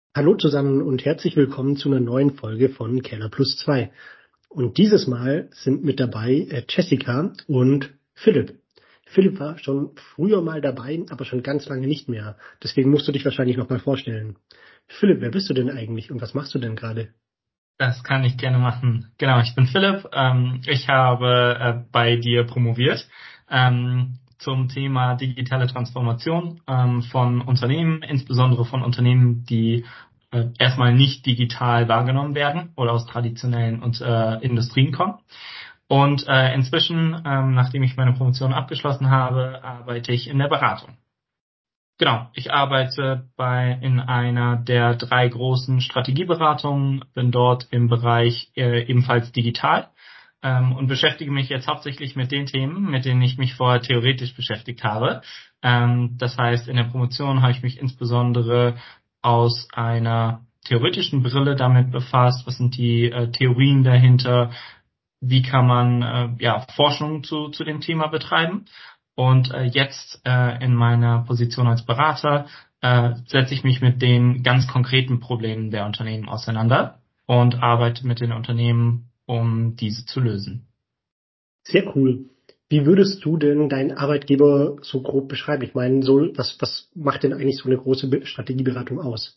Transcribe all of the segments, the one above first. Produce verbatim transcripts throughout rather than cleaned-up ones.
Hallo zusammen und herzlich willkommen zu einer neuen Folge von Keller Plus zwei. Und dieses Mal sind mit dabei äh, Jessica und Philipp. Philipp war schon früher mal dabei, aber schon ganz lange nicht mehr. Deswegen musst du dich wahrscheinlich noch mal vorstellen. Philipp, wer bist du denn eigentlich und was machst du denn gerade? Das kann ich gerne machen. Genau, ich bin Philipp. Ähm, ich habe äh, bei dir promoviert ähm, zum Thema digitale Transformation ähm, von Unternehmen, insbesondere von Unternehmen, die äh, erstmal nicht digital wahrgenommen werden oder aus traditionellen und, äh, Industrien kommen. Und äh, inzwischen, ähm, nachdem ich meine Promotion abgeschlossen habe, arbeite ich in der Beratung. Genau, ich arbeite bei in einer der drei großen Strategieberatungen, bin dort im Bereich äh, ebenfalls digital ähm, und beschäftige mich jetzt hauptsächlich mit den Themen, mit denen ich mich vorher theoretisch beschäftigt habe. Ähm, das heißt, in der Promotion habe ich mich insbesondere aus einer theoretischen Brille damit befasst, was sind die äh, Theorien dahinter, wie kann man äh, ja, Forschung zu, zu dem Thema betreiben. Und äh, jetzt äh, in meiner Position als Berater äh, setze ich mich mit den ganz konkreten Problemen der Unternehmen auseinander und arbeite mit den Unternehmen, um diese zu lösen. Sehr cool. Wie würdest du denn deinen Arbeitgeber so grob beschreiben? Ich meine, so, was, was macht denn eigentlich so eine große Be- Strategieberatung aus?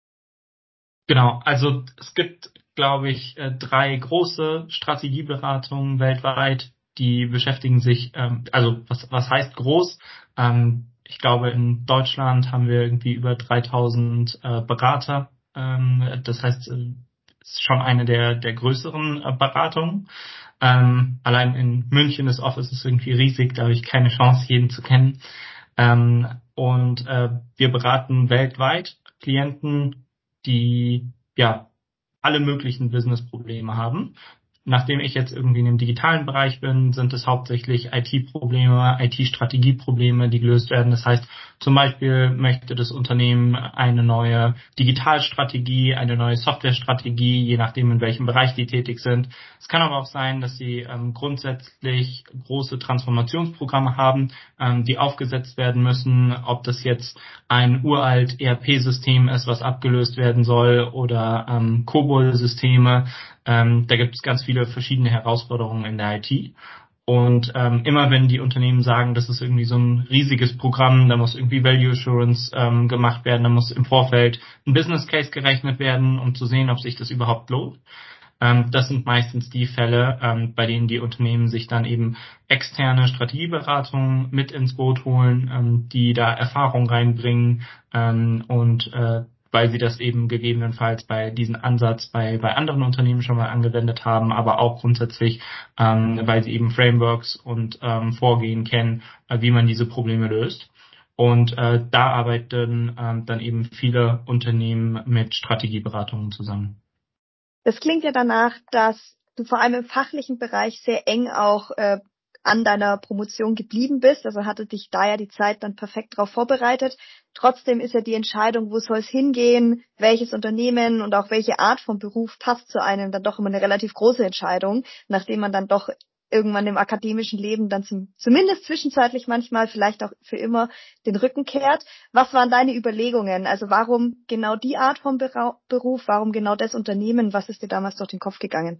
Genau, also es gibt, glaube ich, äh, drei große Strategieberatungen weltweit, die beschäftigen sich, ähm, also was, was heißt groß? Ähm, ich glaube, in Deutschland haben wir irgendwie über dreitausend äh, Berater. Ähm, das heißt, äh, es ist schon eine der, der größeren äh, Beratungen. Ähm, allein in München, das Office ist irgendwie riesig, da habe ich keine Chance, jeden zu kennen. Ähm, und äh, wir beraten weltweit Klienten, die ja alle möglichen Business-Probleme haben. Nachdem ich jetzt irgendwie in dem digitalen Bereich bin, sind es hauptsächlich I T-Probleme, I T-Strategieprobleme, die gelöst werden. Das heißt, zum Beispiel möchte das Unternehmen eine neue Digitalstrategie, eine neue Softwarestrategie, je nachdem, in welchem Bereich die tätig sind. Es kann aber auch sein, dass sie ähm, grundsätzlich große Transformationsprogramme haben, ähm, die aufgesetzt werden müssen, ob das jetzt ein uralt E R P-System ist, was abgelöst werden soll, oder ähm, COBOL-Systeme. Ähm, da gibt es ganz viele verschiedene Herausforderungen in der I T. Und ähm, immer wenn die Unternehmen sagen, das ist irgendwie so ein riesiges Programm, da muss irgendwie Value Assurance ähm, gemacht werden, da muss im Vorfeld ein Business Case gerechnet werden, um zu sehen, ob sich das überhaupt lohnt. Ähm, das sind meistens die Fälle, ähm, bei denen die Unternehmen sich dann eben externe Strategieberatungen mit ins Boot holen, ähm, die da Erfahrung reinbringen ähm, und äh, weil sie das eben gegebenenfalls bei diesem Ansatz bei, bei anderen Unternehmen schon mal angewendet haben, aber auch grundsätzlich, ähm, weil sie eben Frameworks und ähm, Vorgehen kennen, äh, wie man diese Probleme löst. Und äh, da arbeiten ähm, dann eben viele Unternehmen mit Strategieberatungen zusammen. Das klingt ja danach, dass du vor allem im fachlichen Bereich sehr eng auch äh, an deiner Promotion geblieben bist. Also hatte dich da ja die Zeit dann perfekt darauf vorbereitet. Trotzdem ist ja die Entscheidung, wo soll es hingehen, welches Unternehmen und auch welche Art von Beruf passt zu einem, dann doch immer eine relativ große Entscheidung, nachdem man dann doch irgendwann im akademischen Leben dann zum, zumindest zwischenzeitlich manchmal, vielleicht auch für immer, den Rücken kehrt. Was waren deine Überlegungen? Also warum genau die Art von Bera- Beruf? Warum genau das Unternehmen? Was ist dir damals durch den Kopf gegangen?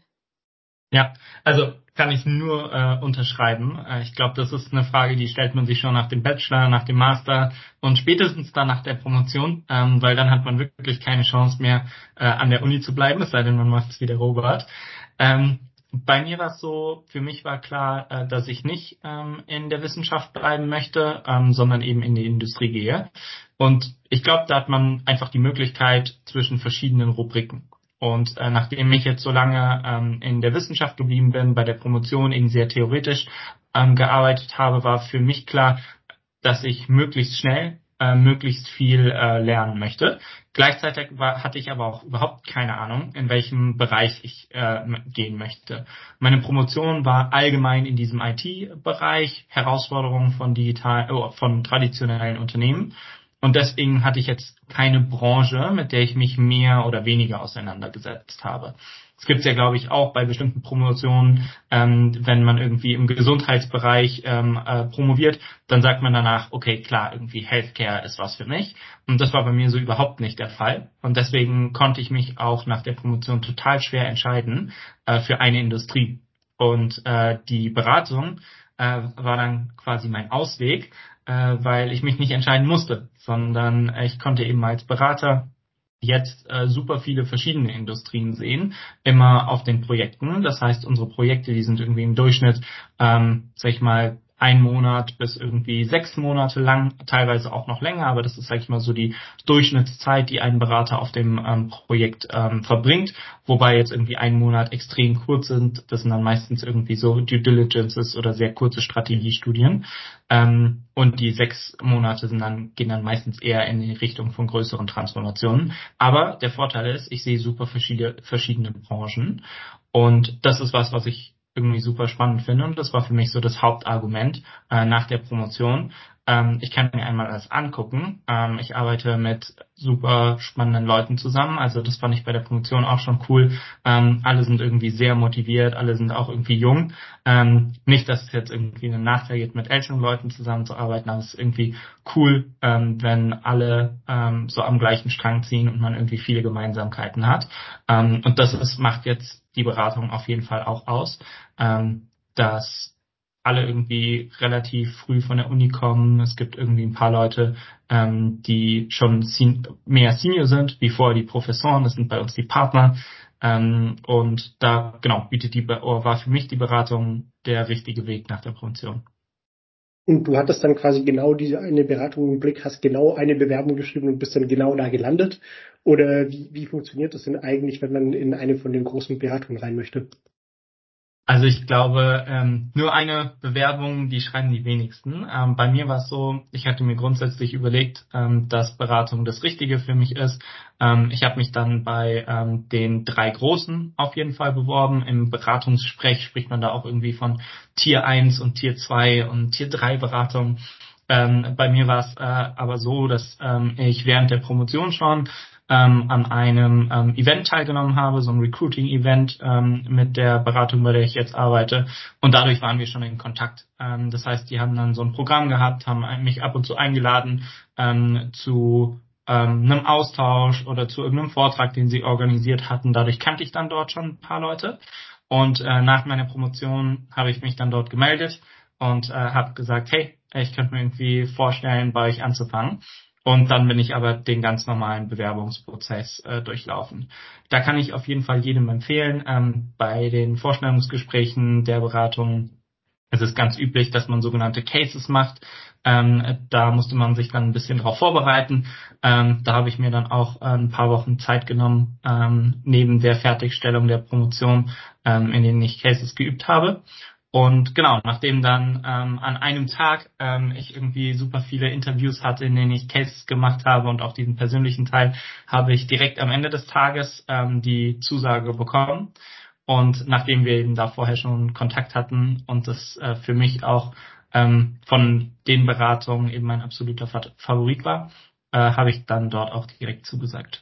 Ja, also kann ich nur äh, unterschreiben. Äh, ich glaube, das ist eine Frage, die stellt man sich schon nach dem Bachelor, nach dem Master und spätestens dann nach der Promotion, ähm, weil dann hat man wirklich keine Chance mehr, äh, an der Uni zu bleiben, es sei denn, man macht es wie der Robert. Ähm, bei mir war es so, für mich war klar, äh, dass ich nicht ähm, in der Wissenschaft bleiben möchte, ähm, sondern eben in die Industrie gehe. Und ich glaube, da hat man einfach die Möglichkeit zwischen verschiedenen Rubriken. Und äh, nachdem ich jetzt so lange ähm, in der Wissenschaft geblieben bin, bei der Promotion eben sehr theoretisch ähm, gearbeitet habe, war für mich klar, dass ich möglichst schnell äh, möglichst viel äh, lernen möchte. Gleichzeitig war, hatte ich aber auch überhaupt keine Ahnung, in welchem Bereich ich äh, gehen möchte. Meine Promotion war allgemein in diesem I T-Bereich, Herausforderungen von digital, oh, von traditionellen Unternehmen. Und deswegen hatte ich jetzt keine Branche, mit der ich mich mehr oder weniger auseinandergesetzt habe. Es gibt ja, glaube ich, auch bei bestimmten Promotionen, ähm, wenn man irgendwie im Gesundheitsbereich ähm, äh, promoviert, dann sagt man danach, okay, klar, irgendwie Healthcare ist was für mich. Und das war bei mir so überhaupt nicht der Fall. Und deswegen konnte ich mich auch nach der Promotion total schwer entscheiden äh, für eine Industrie. Und äh, die Beratung äh, war dann quasi mein Ausweg, äh, weil ich mich nicht entscheiden musste, sondern ich konnte eben als Berater jetzt äh, super viele verschiedene Industrien sehen, immer auf den Projekten. Das heißt, unsere Projekte, die sind irgendwie im Durchschnitt, ähm, sag ich mal, ein Monat bis irgendwie sechs Monate lang, teilweise auch noch länger, aber das ist, sag ich mal, so die Durchschnittszeit, die ein Berater auf dem ähm, Projekt ähm, verbringt, wobei jetzt irgendwie ein Monat extrem kurz sind. Das sind dann meistens irgendwie so Due Diligences oder sehr kurze Strategiestudien. Ähm, und die sechs Monate sind dann, gehen dann meistens eher in die Richtung von größeren Transformationen. Aber der Vorteil ist, ich sehe super verschiedene, verschiedene Branchen. Und das ist was, was ich irgendwie super spannend finde. Und das war für mich so das Hauptargument äh, nach der Promotion. Ähm, ich kann mir einmal alles angucken. Ähm, ich arbeite mit super spannenden Leuten zusammen. Also das fand ich bei der Promotion auch schon cool. Ähm, alle sind irgendwie sehr motiviert. Alle sind auch irgendwie jung. Ähm, nicht, dass es jetzt irgendwie einen Nachteil gibt, mit älteren Leuten zusammenzuarbeiten, aber es ist irgendwie cool, ähm, wenn alle ähm, so am gleichen Strang ziehen und man irgendwie viele Gemeinsamkeiten hat. Ähm, und das ist, macht jetzt die Beratung auf jeden Fall auch aus, ähm, dass alle irgendwie relativ früh von der Uni kommen. Es gibt irgendwie ein paar Leute, ähm, die schon sen- mehr Senior sind, wie vorher die Professoren. Das sind bei uns die Partner. Ähm, und da, genau, bietet die, Be- oder war für mich die Beratung der richtige Weg nach der Promotion. Und du hattest dann quasi genau diese eine Beratung im Blick, hast genau eine Bewerbung geschrieben und bist dann genau da gelandet? Oder wie, wie funktioniert das denn eigentlich, wenn man in eine von den großen Beratungen rein möchte? Also ich glaube, ähm, nur eine Bewerbung, die schreiben die wenigsten. Ähm, bei mir war es so, ich hatte mir grundsätzlich überlegt, ähm, dass Beratung das Richtige für mich ist. Ähm, ich habe mich dann bei ähm, den drei Großen auf jeden Fall beworben. Im Beratungssprech spricht man da auch irgendwie von Tier eins und Tier zwei und Tier drei Beratung. Ähm, bei mir war es äh, aber so, dass ähm, ich während der Promotion schon ähm, an einem ähm, Event teilgenommen habe, so ein Recruiting-Event ähm, mit der Beratung, bei der ich jetzt arbeite. Und dadurch waren wir schon in Kontakt. Ähm, das heißt, die haben dann so ein Programm gehabt, haben mich ab und zu eingeladen ähm, zu ähm, einem Austausch oder zu irgendeinem Vortrag, den sie organisiert hatten. Dadurch kannte ich dann dort schon ein paar Leute. Und äh, nach meiner Promotion habe ich mich dann dort gemeldet und äh, habe gesagt, hey, ich könnte mir irgendwie vorstellen, bei euch anzufangen. Und dann bin ich aber den ganz normalen Bewerbungsprozess äh, durchlaufen. Da kann ich auf jeden Fall jedem empfehlen, ähm, bei den Vorstellungsgesprächen der Beratung, es ist ganz üblich, dass man sogenannte Cases macht. Ähm, da musste man sich dann ein bisschen drauf vorbereiten. Ähm, da habe ich mir dann auch äh, ein paar Wochen Zeit genommen, ähm, neben der Fertigstellung der Promotion, ähm, in denen ich Cases geübt habe. Und genau, nachdem dann ähm, an einem Tag ähm, ich irgendwie super viele Interviews hatte, in denen ich Cases gemacht habe und auch diesen persönlichen Teil, habe ich direkt am Ende des Tages ähm, die Zusage bekommen. Und nachdem wir eben da vorher schon Kontakt hatten und das äh, für mich auch ähm, von den Beratungen eben mein absoluter Fa- Favorit war, äh, habe ich dann dort auch direkt zugesagt.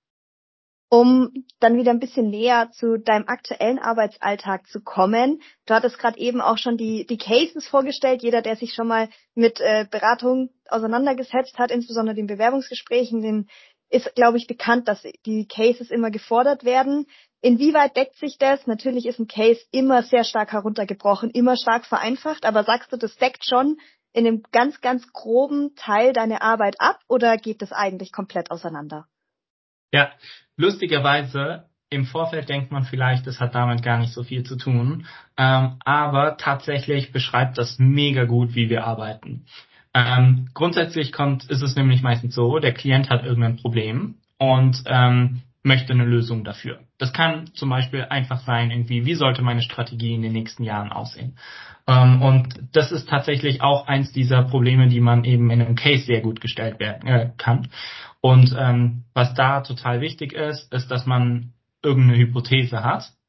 Um dann wieder ein bisschen näher zu deinem aktuellen Arbeitsalltag zu kommen. Du hattest gerade eben auch schon die, die Cases vorgestellt. Jeder, der sich schon mal mit äh, Beratung auseinandergesetzt hat, insbesondere den Bewerbungsgesprächen, den ist, glaube ich, bekannt, dass die Cases immer gefordert werden. Inwieweit deckt sich das? Natürlich ist ein Case immer sehr stark heruntergebrochen, immer stark vereinfacht, aber sagst du, das deckt schon in einem ganz, ganz groben Teil deine Arbeit ab oder geht das eigentlich komplett auseinander? Ja, lustigerweise, im Vorfeld denkt man vielleicht, es hat damit gar nicht so viel zu tun, ähm, aber tatsächlich beschreibt das mega gut, wie wir arbeiten. Ähm, grundsätzlich kommt, ist es nämlich meistens so, der Klient hat irgendein Problem und ähm, möchte eine Lösung dafür. Das kann zum Beispiel einfach sein, irgendwie, wie sollte meine Strategie in den nächsten Jahren aussehen? Ähm, und das ist tatsächlich auch eins dieser Probleme, die man eben in einem Case sehr gut gestellt werden äh, kann. Und ähm, was da total wichtig ist, ist, dass man irgendeine Hypothese hat,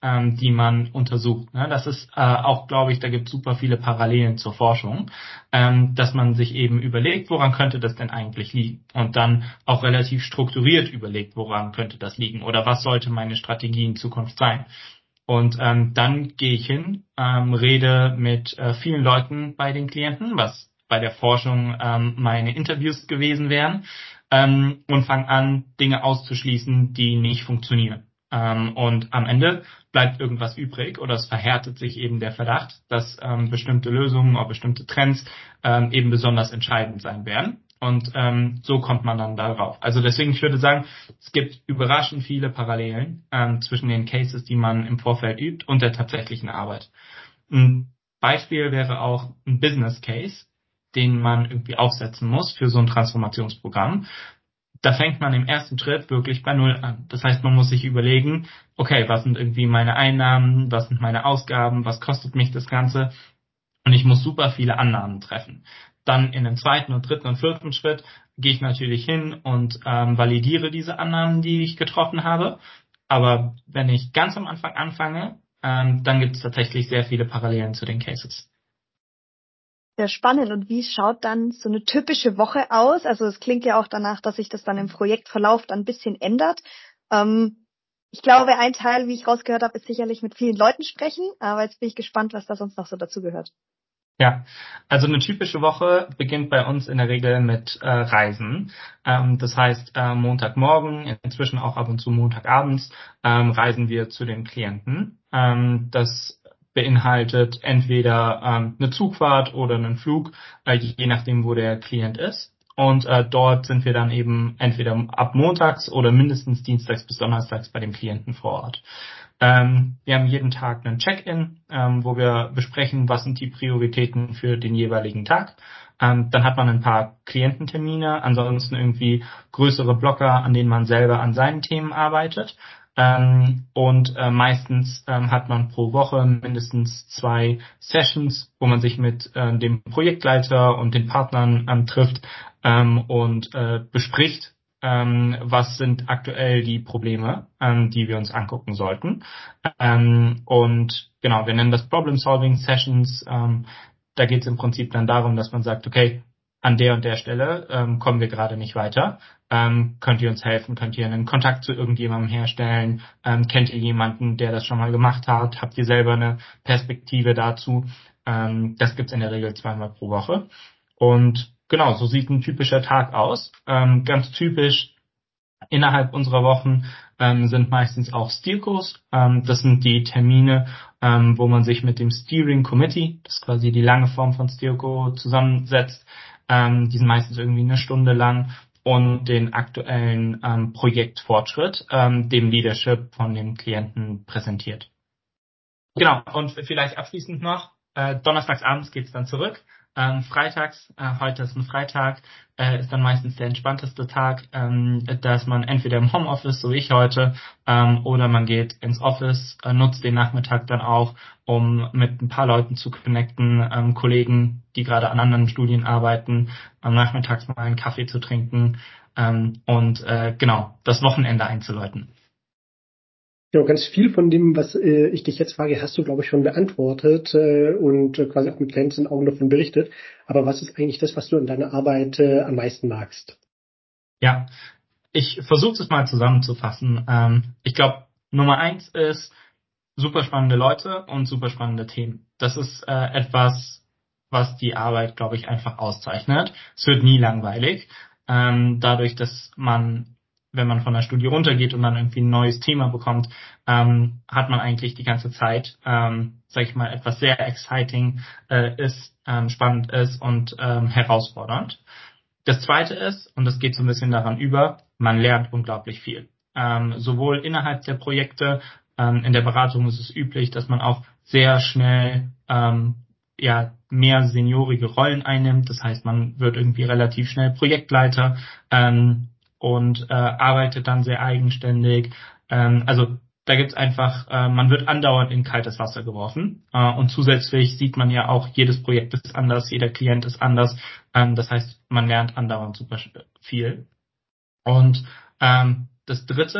ähm, die man untersucht. Ne? Das ist äh, auch, glaube ich, da gibt es super viele Parallelen zur Forschung, ähm, dass man sich eben überlegt, woran könnte das denn eigentlich liegen? Und dann auch relativ strukturiert überlegt, woran könnte das liegen oder was sollte meine Strategie in Zukunft sein. Und ähm, dann gehe ich hin, ähm, rede mit äh, vielen Leuten bei den Klienten, was bei der Forschung ähm, meine Interviews gewesen wären, ähm, und fange an, Dinge auszuschließen, die nicht funktionieren. Ähm, und am Ende bleibt irgendwas übrig oder es verhärtet sich eben der Verdacht, dass ähm, bestimmte Lösungen oder bestimmte Trends ähm, eben besonders entscheidend sein werden. Und ähm, so kommt man dann darauf. Also deswegen, ich würde sagen, es gibt überraschend viele Parallelen ähm, zwischen den Cases, die man im Vorfeld übt und der tatsächlichen Arbeit. Ein Beispiel wäre auch ein Business Case, den man irgendwie aufsetzen muss für so ein Transformationsprogramm. Da fängt man im ersten Schritt wirklich bei Null an. Das heißt, man muss sich überlegen, okay, was sind irgendwie meine Einnahmen, was sind meine Ausgaben, was kostet mich das Ganze? Und ich muss super viele Annahmen treffen. Dann in dem zweiten und dritten und vierten Schritt gehe ich natürlich hin und ähm, validiere diese Annahmen, die ich getroffen habe. Aber wenn ich ganz am Anfang anfange, ähm, dann gibt es tatsächlich sehr viele Parallelen zu den Cases. Sehr spannend. Und wie schaut dann so eine typische Woche aus? Also es klingt ja auch danach, dass sich das dann im Projektverlauf dann ein bisschen ändert. Ähm, ich glaube, ein Teil, wie ich rausgehört habe, ist sicherlich mit vielen Leuten sprechen. Aber jetzt bin ich gespannt, was da sonst noch so dazu gehört. Ja, also eine typische Woche beginnt bei uns in der Regel mit äh, Reisen. Ähm, das heißt, äh, Montagmorgen, inzwischen auch ab und zu Montagabends, ähm, reisen wir zu den Klienten. Ähm, das beinhaltet entweder ähm, eine Zugfahrt oder einen Flug, äh, je nachdem, wo der Klient ist. Und äh, dort sind wir dann eben entweder ab montags oder mindestens dienstags bis donnerstags bei dem Klienten vor Ort. Ähm, wir haben jeden Tag einen Check-in, ähm, wo wir besprechen, was sind die Prioritäten für den jeweiligen Tag. Ähm, dann hat man ein paar Kliententermine, ansonsten irgendwie größere Blocker, an denen man selber an seinen Themen arbeitet. Ähm, und äh, meistens ähm, hat man pro Woche mindestens zwei Sessions, wo man sich mit äh, dem Projektleiter und den Partnern ähm, trifft ähm, und äh, bespricht, ähm, was sind aktuell die Probleme, ähm, die wir uns angucken sollten. Ähm, und genau, wir nennen das Problem-Solving Sessions. Ähm, da geht es im Prinzip dann darum, dass man sagt, okay, an der und der Stelle ähm, kommen wir gerade nicht weiter. Ähm, könnt ihr uns helfen? Könnt ihr einen Kontakt zu irgendjemandem herstellen? Ähm, kennt ihr jemanden, der das schon mal gemacht hat? Habt ihr selber eine Perspektive dazu? Ähm, das gibt's in der Regel zweimal pro Woche. Und genau, so sieht ein typischer Tag aus. Ähm, ganz typisch innerhalb unserer Wochen ähm, sind meistens auch Steercos. Ähm, das sind die Termine, ähm, wo man sich mit dem Steering Committee, das ist quasi die lange Form von Steerco, zusammensetzt. Ähm, die sind meistens irgendwie eine Stunde lang und den aktuellen ähm, Projektfortschritt ähm, dem Leadership von dem Klienten präsentiert. Genau, und vielleicht abschließend noch, äh, donnerstags abends geht's dann zurück. Ähm, freitags, äh, heute ist ein Freitag, äh, ist dann meistens der entspannteste Tag, ähm, da ist man entweder im Homeoffice, so wie ich heute, ähm, oder man geht ins Office, äh, nutzt den Nachmittag dann auch, um mit ein paar Leuten zu connecten, ähm, Kollegen, die gerade an anderen Studien arbeiten, am Nachmittags mal einen Kaffee zu trinken ähm, und äh, genau, das Wochenende einzuläuten. Ja, ganz viel von dem, was äh, ich dich jetzt frage, hast du, glaube ich, schon beantwortet äh, und äh, quasi auch mit glänzenden Augen davon berichtet. Aber was ist eigentlich das, was du in deiner Arbeit äh, am meisten magst? Ja, ich versuche es mal zusammenzufassen. Ähm, ich glaube, Nummer eins ist super spannende Leute und super spannende Themen. Das ist äh, etwas, was die Arbeit, glaube ich, einfach auszeichnet. Es wird nie langweilig. Ähm, dadurch, dass man, wenn man von der Studie runtergeht und dann irgendwie ein neues Thema bekommt, ähm, hat man eigentlich die ganze Zeit, ähm, sage ich mal, etwas sehr exciting äh, ist, ähm, spannend ist und ähm, herausfordernd. Das Zweite ist, und das geht so ein bisschen daran über, man lernt unglaublich viel. Ähm, sowohl innerhalb der Projekte, ähm, in der Beratung ist es üblich, dass man auch sehr schnell ähm, ja mehr seniorige Rollen einnimmt. Das heißt, man wird irgendwie relativ schnell Projektleiter ähm, und äh, arbeitet dann sehr eigenständig. Ähm, also da gibt's einfach, äh, man wird andauernd in kaltes Wasser geworfen. Äh, und zusätzlich sieht man ja auch, jedes Projekt ist anders, jeder Klient ist anders. Ähm, das heißt, man lernt andauernd super viel. Und ähm, das Dritte,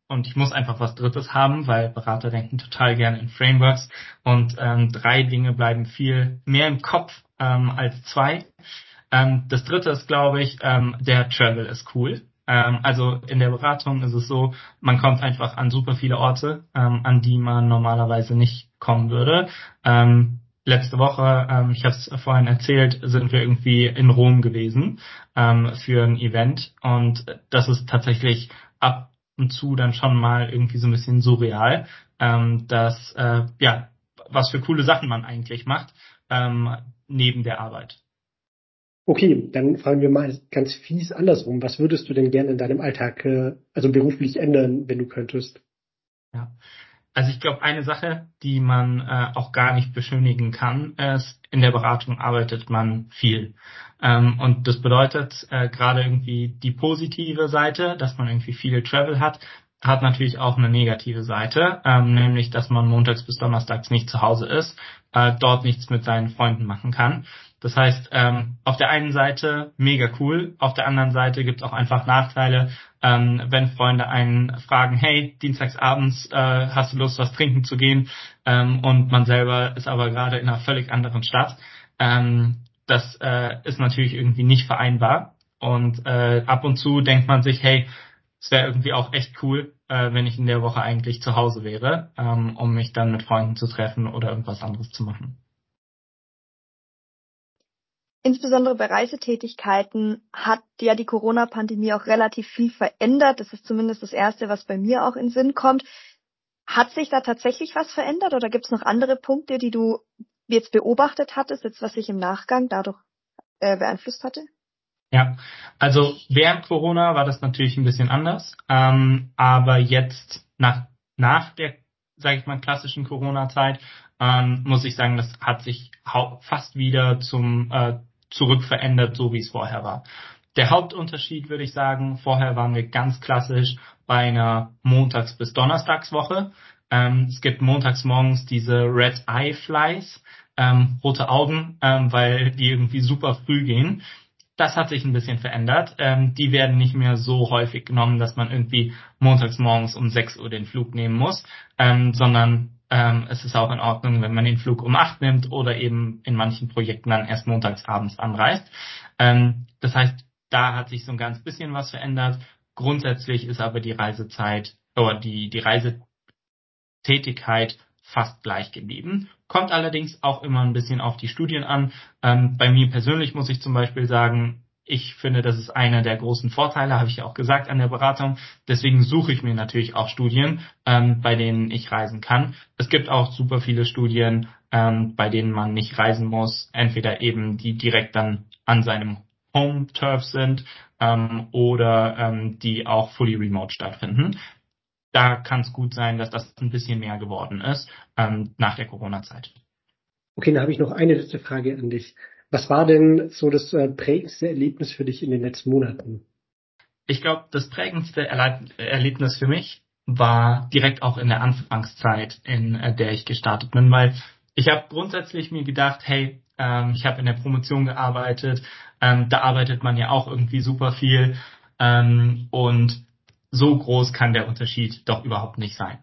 und ich muss einfach was Drittes haben, weil Berater denken total gerne in Frameworks und ähm, drei Dinge bleiben viel mehr im Kopf ähm, als zwei. Ähm, das Dritte ist, glaube ich, ähm, der Travel ist cool. Ähm, also in der Beratung ist es so, man kommt einfach an super viele Orte, ähm, an die man normalerweise nicht kommen würde. Ähm, letzte Woche, ähm, ich habe es vorhin erzählt, sind wir irgendwie in Rom gewesen ähm, für ein Event und das ist tatsächlich ab und zu dann schon mal irgendwie so ein bisschen surreal, ähm, dass äh, ja was für coole Sachen man eigentlich macht ähm, neben der Arbeit. Okay, dann fragen wir mal ganz fies andersrum. Was würdest du denn gerne in deinem Alltag, äh, also beruflich ändern, wenn du könntest? Ja. Also ich glaube, eine Sache, die man äh, auch gar nicht beschönigen kann, ist, in der Beratung arbeitet man viel. Ähm, und das bedeutet äh, gerade irgendwie die positive Seite, dass man irgendwie viel Travel hat, hat natürlich auch eine negative Seite, ähm, nämlich, dass man montags bis donnerstags nicht zu Hause ist, äh, dort nichts mit seinen Freunden machen kann. Das heißt, ähm, auf der einen Seite mega cool, auf der anderen Seite gibt es auch einfach Nachteile, ähm, wenn Freunde einen fragen, hey, dienstagsabends äh, hast du Lust, was trinken zu gehen, ähm, und man selber ist aber gerade in einer völlig anderen Stadt. Ähm, das äh, ist natürlich irgendwie nicht vereinbar. Und äh, ab und zu denkt man sich, hey, es wäre irgendwie auch echt cool, äh, wenn ich in der Woche eigentlich zu Hause wäre, ähm, um mich dann mit Freunden zu treffen oder irgendwas anderes zu machen. Insbesondere bei Reisetätigkeiten hat ja die Corona-Pandemie auch relativ viel verändert. Das ist zumindest das Erste, was bei mir auch in den Sinn kommt. Hat sich da tatsächlich was verändert oder gibt es noch andere Punkte, die du jetzt beobachtet hattest, jetzt was sich im Nachgang dadurch äh, beeinflusst hatte? Ja, also während Corona war das natürlich ein bisschen anders, ähm, aber jetzt nach nach der, sage ich mal, klassischen Corona-Zeit ähm, muss ich sagen, das hat sich hau- fast wieder zum äh, zurück verändert, so wie es vorher war. Der Hauptunterschied würde ich sagen, vorher waren wir ganz klassisch bei einer Montags- bis Donnerstagswoche. Ähm, es gibt montags morgens diese Red Eye Flies, ähm, rote Augen, ähm, weil die irgendwie super früh gehen. Das hat sich ein bisschen verändert. Ähm, die werden nicht mehr so häufig genommen, dass man irgendwie montags morgens um sechs Uhr den Flug nehmen muss, ähm, sondern ähm, es ist auch in Ordnung, wenn man den Flug um acht nimmt oder eben in manchen Projekten dann erst montags abends anreist. Ähm, das heißt, da hat sich so ein ganz bisschen was verändert. Grundsätzlich ist aber die Reisezeit oder die, die Reisetätigkeit fast gleich geblieben. Kommt allerdings auch immer ein bisschen auf die Studien an. Ähm, bei mir persönlich muss ich zum Beispiel sagen, ich finde, das ist einer der großen Vorteile, habe ich ja auch gesagt, an der Beratung. Deswegen suche ich mir natürlich auch Studien, ähm, bei denen ich reisen kann. Es gibt auch super viele Studien, ähm, bei denen man nicht reisen muss. Entweder eben die direkt dann an seinem Home-Turf sind, ähm, oder ähm, die auch fully remote stattfinden. Da kann es gut sein, dass das ein bisschen mehr geworden ist ähm, nach der Corona-Zeit. Okay, dann habe ich noch eine letzte Frage an dich. Was war denn so das äh, prägendste Erlebnis für dich in den letzten Monaten? Ich glaube, das prägendste Erleb Erlebnis für mich war direkt auch in der Anfangszeit, in äh, der ich gestartet bin, weil ich habe grundsätzlich mir gedacht, hey, ähm, ich habe in der Promotion gearbeitet, ähm, da arbeitet man ja auch irgendwie super viel, ähm, und so groß kann der Unterschied doch überhaupt nicht sein.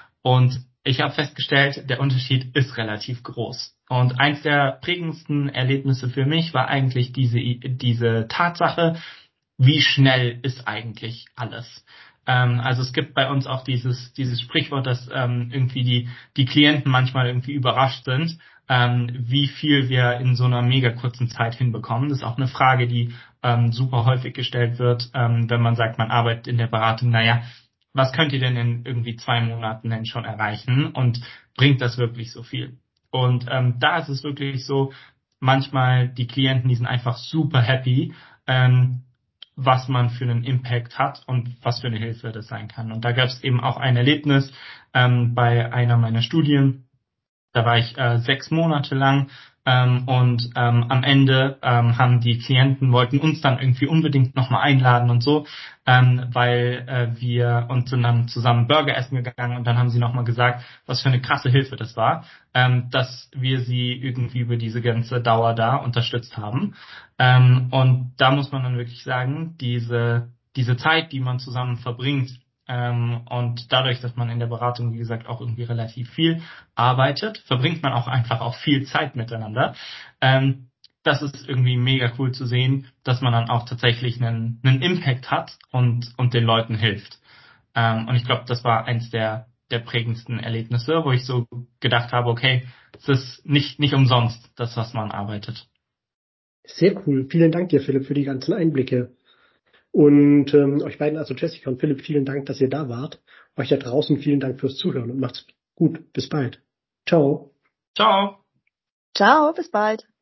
Und ich habe festgestellt, der Unterschied ist relativ groß. Und eins der prägendsten Erlebnisse für mich war eigentlich diese, diese Tatsache, wie schnell ist eigentlich alles. Ähm, also es gibt bei uns auch dieses, dieses Sprichwort, dass ähm, irgendwie die, die Klienten manchmal irgendwie überrascht sind, ähm, wie viel wir in so einer mega kurzen Zeit hinbekommen. Das ist auch eine Frage, die ähm, super häufig gestellt wird, ähm, wenn man sagt, man arbeitet in der Beratung. Naja, was könnt ihr denn in irgendwie zwei Monaten denn schon erreichen und bringt das wirklich so viel? Und ähm, da ist es wirklich so, manchmal die Klienten, die sind einfach super happy, ähm, was man für einen Impact hat und was für eine Hilfe das sein kann. Und da gab es eben auch ein Erlebnis ähm, bei einer meiner Studien. Da war ich äh, sechs Monate lang, ähm, und ähm, am Ende ähm, haben die Klienten, wollten uns dann irgendwie unbedingt nochmal einladen und so, ähm, weil äh, wir und sind dann zusammen Burger essen gegangen und dann haben sie nochmal gesagt, was für eine krasse Hilfe das war, ähm, dass wir sie irgendwie über diese ganze Dauer da unterstützt haben. Ähm, und da muss man dann wirklich sagen, diese, diese Zeit, die man zusammen verbringt, Ähm, und dadurch, dass man in der Beratung, wie gesagt, auch irgendwie relativ viel arbeitet, verbringt man auch einfach auch viel Zeit miteinander. Ähm, das ist irgendwie mega cool zu sehen, dass man dann auch tatsächlich einen, einen Impact hat und, und den Leuten hilft. Ähm, und ich glaube, das war eins der, der prägendsten Erlebnisse, wo ich so gedacht habe, okay, es ist nicht, nicht umsonst, das, was man arbeitet. Sehr cool. Vielen Dank dir, Philipp, für die ganzen Einblicke. Und ähm, euch beiden, also Jessica und Philipp, vielen Dank, dass ihr da wart. Euch da draußen vielen Dank fürs Zuhören und macht's gut. Bis bald. Ciao. Ciao! Ciao, bis bald.